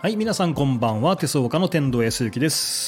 はい、皆さんこんばんは。手相家の天童康之です。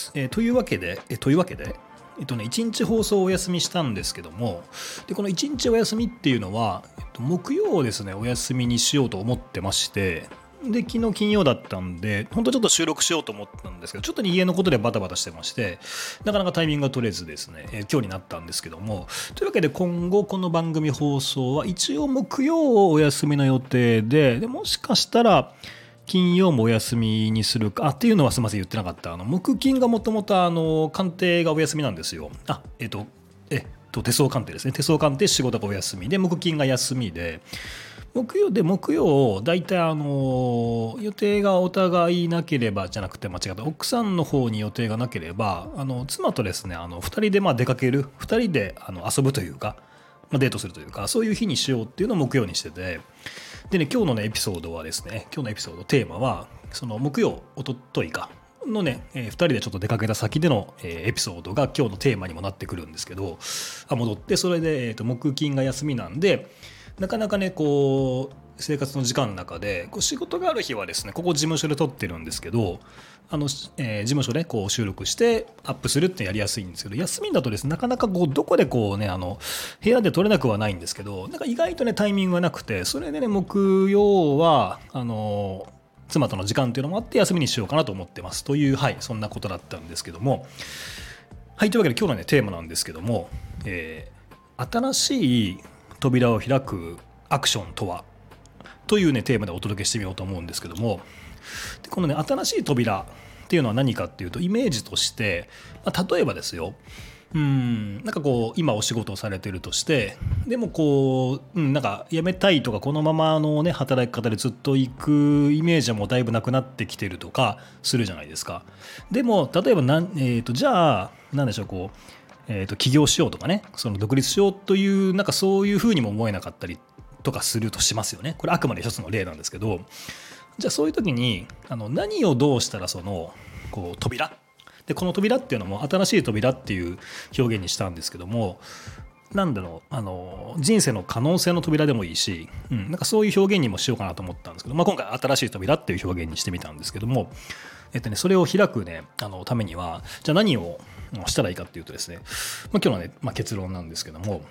というわけで、1日放送をお休みしたんですけども、でこの1日お休みっていうのは、木曜をですね、お休みにしようと思ってまして、で昨日金曜だったんで、本当ちょっと収録しようと思ったんですけど、ちょっと家のことでバタバタしてまして、なかなかタイミングが取れずですね、今日になったんですけども、というわけで今後この番組放送は一応木曜をお休みの予定で、もしかしたら金曜もお休みにするかっていうのはすみません言ってなかった。木金がもともと鑑定がお休みなんですよ。手相鑑定ですね。手相鑑定仕事がお休みで、木金が休みで、木曜大体予定がお互いなければじゃなくて、間違った、奥さんの方に予定がなければ妻とですね2人で出かける、2人で遊ぶというか、デートするというか、そういう日にしようっていうのを木曜にしてて、でね、今日のねエピソードはですね、今日のエピソードテーマはその木曜おとといかのね、2人でちょっと出かけた先でのエピソードが今日のテーマにもなってくるんですけど、戻ってそれで木金が休みなんで、なかなかねこう生活の時間の中で仕事がある日はですね、ここ事務所で撮ってるんですけど、事務所でこう収録してアップするってやりやすいんですけど、休みだとですね、なかなかどこで部屋で撮れなくはないんですけど、なんか意外とねタイミングがなくて、それでね木曜は妻との時間っていうのもあって休みにしようかなと思ってますという、そんなことだったんですけども、というわけで今日のねテーマなんですけども、新しい扉を開くアクションとはというねテーマでお届けしてみようと思うんですけども、でこのね新しい扉っていうのは何かっていうと、イメージとして、例えばですよ、なんか今お仕事をされてるとして、でもなんか辞めたいとか、このまま働き方でずっと行くイメージはもうだいぶなくなってきてるとかするじゃないですか。でも例えばじゃあ何でしょう、起業しようとかね、その独立しようというなんかそういうふうにも思えなかったりとかするとしますよね。これあくまで一つの例なんですけど、じゃあそういう時に何をどうしたらその扉で、この扉っていうのも新しい扉っていう表現にしたんですけども、なんだろう、人生の可能性の扉でもいいし、なんかそういう表現にもしようかなと思ったんですけど、今回新しい扉っていう表現にしてみたんですけども、それを開くねためにはじゃあ何をしたらいいかっていうとですね、今日のね、結論なんですけども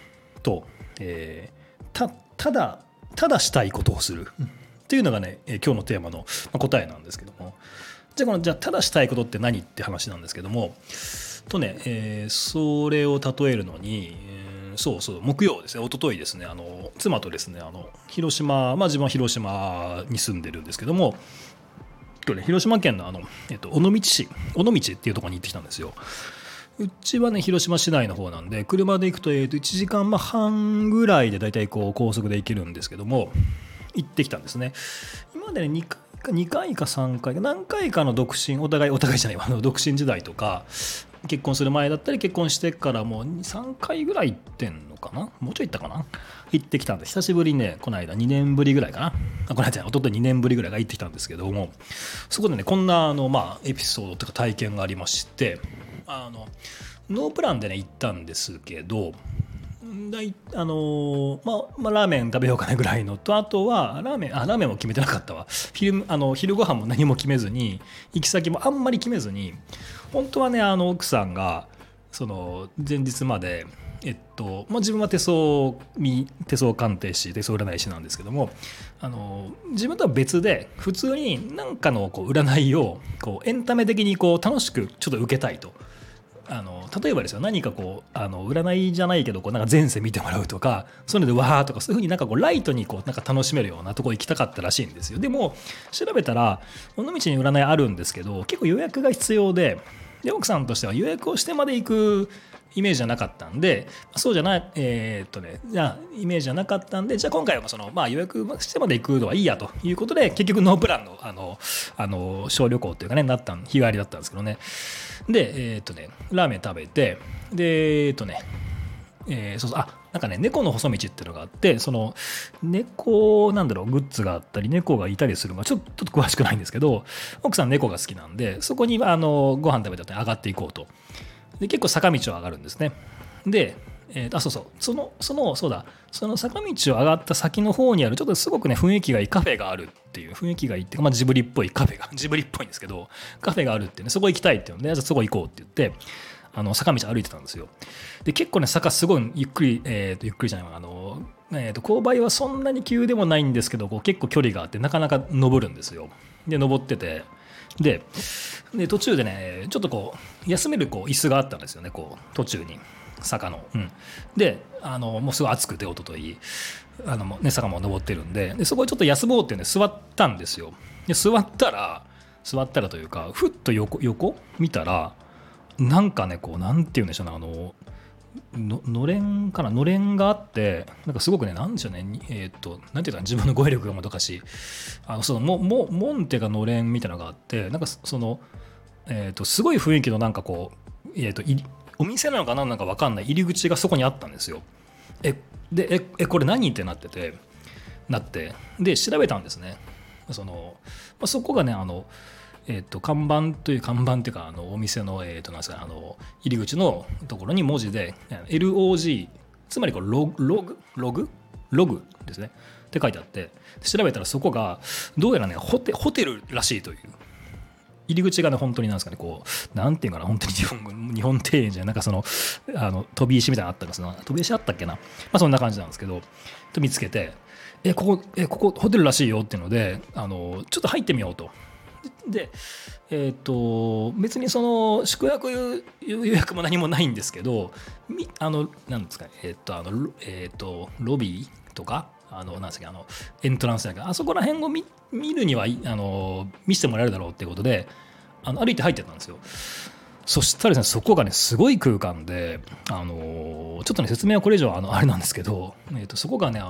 ただしたいことをするっていうのがね、今日のテーマの答えなんですけども、じゃあただしたいことって何って話なんですけどもそれを例えるのに、木曜ですね、一昨日ですね、妻とですね広島、自分は広島に住んでるんですけども、広島県の尾道市、尾道っていうところに行ってきたんですよ。うちはね広島市内の方なんで、車で行くと1時間半ぐらいでだいたい高速で行けるんですけども、行ってきたんですね。今までね2回か3回か何回かの独身、お互いじゃない独身時代とか、結婚する前だったり結婚してからも3回ぐらい行ってんのかな、もうちょい行ったかな、行ってきたんで、久しぶりにね、この間2年ぶりぐらいかな、この間一昨日2年ぶりぐらいが行ってきたんですけども、そこでねこんなエピソードというか体験がありまして、ノープランでね行ったんですけど、ラーメン食べようかなぐらいのと、あとはラーメンも決めてなかったわ。昼ご飯も何も決めずに、行き先もあんまり決めずに、本当はね奥さんがその前日まで自分は手相鑑定士、手相占い師なんですけども、自分とは別で普通に何かの占いをエンタメ的に楽しくちょっと受けたいと。例えばですよ、何か占いじゃないけどなんか前世見てもらうとか、そういうのでわーとか、そういうふうになんかライトになんか楽しめるようなとこ行きたかったらしいんですよ。でも調べたら尾道に占いあるんですけど、結構予約が必要で、奥さんとしては予約をしてまで行くイメージじゃなかったんで、そうじゃない、じゃあイメージじゃなかったんで、じゃあ今回は予約してまで行くのはいいやということで、結局ノープランの小旅行っていうかね、日帰りだったんですけどね。でラーメン食べて、でなんかね、猫の細道っていうのがあって、その猫グッズがあったり猫がいたりする、ちょっと詳しくないんですけど、奥さん猫が好きなんで、そこにご飯食べた後に上がっていこうと。で結構坂道を上がるんですね。でそうそう、そうだ、その坂道を上がった先の方にある、ちょっとすごくね、雰囲気がいいカフェがあるっていう、雰囲気がいいっていうか、まあ、ジブリっぽいカフェが、ジブリっぽいんですけど、カフェがあるってね、そこ行きたいっていうので、じゃあそこ行こうって言って、坂道歩いてたんですよ。で、結構ね、坂すごいゆっくり、ゆっくりじゃないわ、勾配はそんなに急でもないんですけど、こう結構距離があって、なかなか登るんですよ。で、登ってて、で、途中でね、ちょっとこう、休めるこう椅子があったんですよね、こう、途中に。坂の、でもうすごい暑くて一昨日坂も登ってるんでそこでちょっと休もうっていうんで座ったんですよ。で座ったらというかふっと横見たらなんかねこうなんて言うんでしょうねのれんがあってなんかすごくねなんでしょうねなんていうか自分の語彙力がもどかしいその門っていうかのれんみたいなのがあってなんかそのすごい雰囲気のなんかこうお店なのか何なのか分かんない入り口がそこにあったんですよ。これ何ってなってで調べたんですね。そこがね看板っていうかお店のなんですか入り口のところに文字で LOG つまりこれログですねって書いてあって調べたらそこがどうやらねホテルらしいという入り口がね本当になんですかねこうなんていうかな本当に日本庭園じゃなんか飛び石みたいなのあったんです飛び石あったっけなまあそんな感じなんですけどと見つけてここホテルらしいよっていうのでちょっと入ってみようと。で別にその宿泊予約も何もないんですけどなんですかロビーとかなんですかエントランスだけどあそこら辺を見るには見せてもらえるだろうっていうことで歩いて入ってたんですよ。そしたらですねそこがねすごい空間でちょっとね説明はこれ以上あれなんですけど、そこがね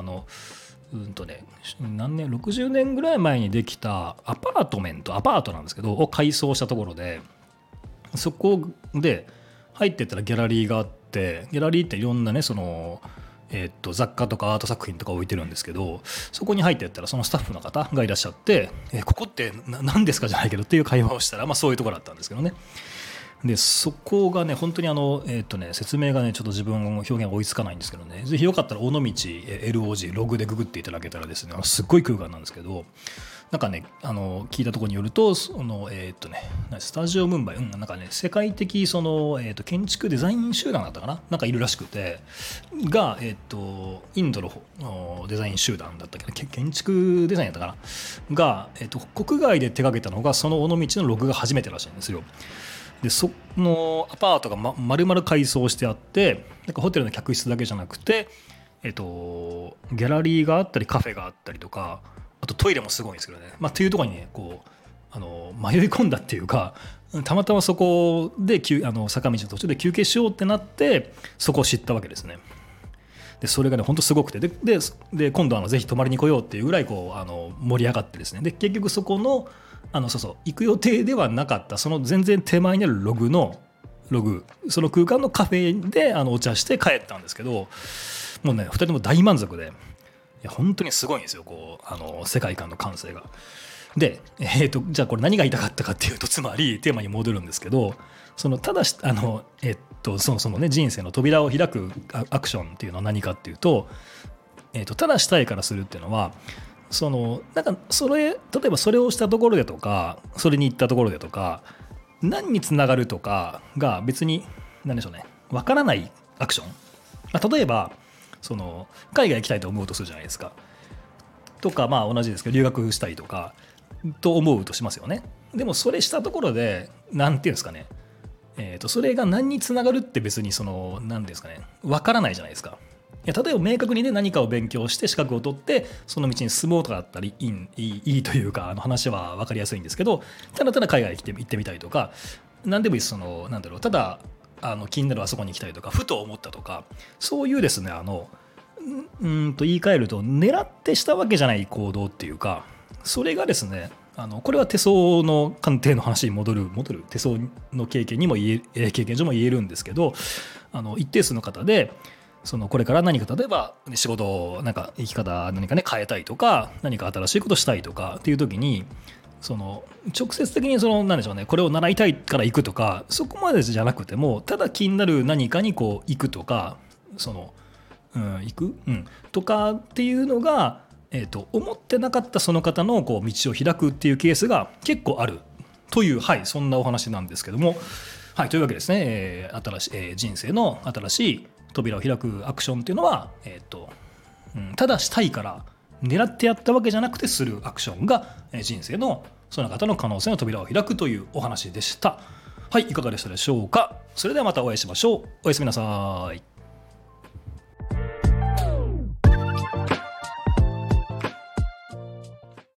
何年60年ぐらい前にできたアパートなんですけどを改装したところでそこで入ってったらギャラリーがあってギャラリーっていろんなね雑貨とかアート作品とか置いてるんですけどそこに入ってったらそのスタッフの方がいらっしゃってここって何ですかじゃないけどっていう会話をしたら、まあ、そういうところだったんですけどね。でそこがね本当に説明がねちょっと自分の表現追いつかないんですけどねぜひよかったら尾道 LOG ログでググっていただけたらですねすっごい空間なんですけどなんかね聞いたところによるとスタジオムンバイ、なんかね世界的建築デザイン集団だったかななんかいるらしくてがインドのデザイン集団だったっけ建築デザインだったかなが国外で手掛けたのがその尾道のログが初めてらしいんですよ。でそのアパートが丸々改装してあってなんかホテルの客室だけじゃなくて、ギャラリーがあったりカフェがあったりとかあとトイレもすごいんですけどね、っていうところにねこう迷い込んだっていうかたまたまそこで坂道の途中で休憩しようってなってそこを知ったわけですね。でそれがね本当すごくてで今度ぜひ泊まりに来ようっていうぐらいこう盛り上がってですねで結局そこの行く予定ではなかったその全然手前にあるログその空間のカフェでお茶して帰ったんですけどもうね2人とも大満足でいや本当にすごいんですよこう世界観の感性が。で、じゃあこれ何が言いたかったかっていうとつまりテーマに戻るんですけどただしそのね人生の扉を開くアクションっていうのは何かっていうと、ただしたいからするっていうのはなんか例えばそれをしたところでとかそれに行ったところでとか何につながるとかが別に何でしょうね分からないアクション、例えば海外行きたいと思うとするじゃないですかとか同じですけど留学したいとかと思うとしますよね。でもそれしたところで何ていうんですかねそれが何につながるって別に何ですかね分からないじゃないですか。例えば明確にね何かを勉強して資格を取ってその道に進もうとかだったらいいというか話は分かりやすいんですけどただ海外行ってみたいとか何でもいいですなんだろうただ気になるあそこに行きたいとかふと思ったとかそういうですね言い換えると狙ってしたわけじゃない行動っていうかそれがですねこれは手相の鑑定の話に戻る手相の経験上も言えるんですけど一定数の方でこれから何か例えば仕事を生き方何かね変えたいとか何か新しいことしたいとかっていう時に直接的に何でしょうねこれを習いたいから行くとかそこまでじゃなくてもただ気になる何かにこう行くとか行く、とかっていうのが、思ってなかったその方のこう道を開くっていうケースが結構あるという、そんなお話なんですけども、というわけですね、新しい、人生の新しい扉を開くアクションっていうのは、ただしたいから狙ってやったわけじゃなくてするアクションが、人生のその方の可能性の扉を開くというお話でした。いかがでしたでしょうか。それではまたお会いしましょう。おやすみなさい。